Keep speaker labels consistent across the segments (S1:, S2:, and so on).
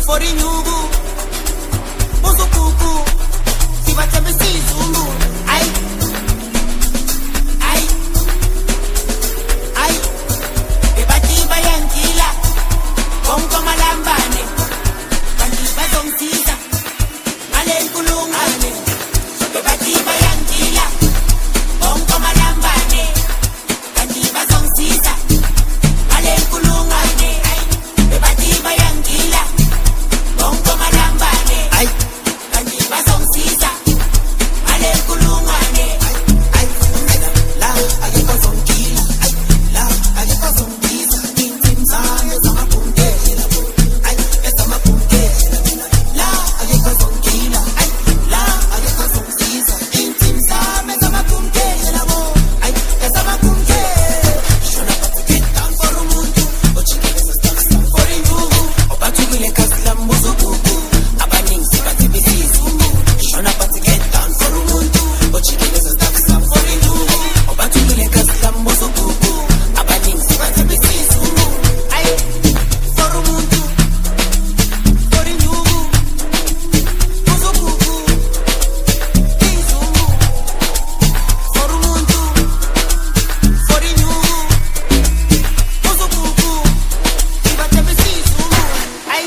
S1: Forinyugu, Muzukuku, Sivatembe Sizungu, ay, ay, ay, Bebati Bayankila, Bongo Malambane, Bandiba Zongtiza, Malen Kulungane, Bebati Bayankila, Bongo Malambane, Bandiba Zongtiza, Malen Kulungane, Bebati Bayankila, Bongo Malambane, Bandiba Zongtiza, Malen Kulungane, la, ayeko Zongkila, la, ayeko Zongtiza, Intim Zame Zamakunkela, Zamakunkela, la, ayeko Zongkila, la, ayeko Zongtiza, Intim Zame Zamakunkela, Zamakunkela, Shona pati get down for umuntu, Ochikele stand for inyugu, Obatukile kasla muzukuku, Abaning sipati bisizumu, Shona pati get down for umuntu, Ochikele stand for inyugu, Obatukile kasla muzukuku, Abaning sipati bisizumu, ay, for umuntu, for inyugu, muzukuku, izumu, for umuntu, for inyugu, muzukuku, sipati bisizumu, ay.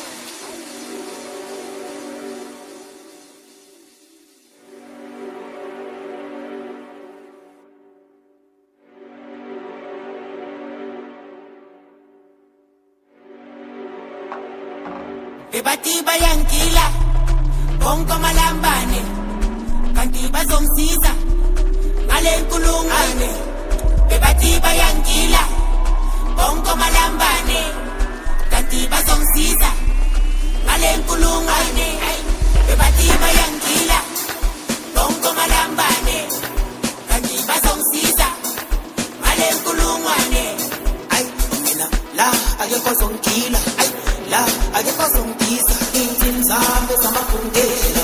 S1: Bebati Bayankila, Bongo Malambane, Bandiba Zongtiza, Malen Kulungane, Bebati Bayankila, Bongo Malambane, Bandiba Zongtiza, Malen Kulungane, Bebati Bayankila, Bongo Malambane, Bandiba Zongtiza, Malen Kulungane, ay, la, ayeko Zongkila, ay, la, ayeko Zongtiza, Intim Zame Zamakunkela.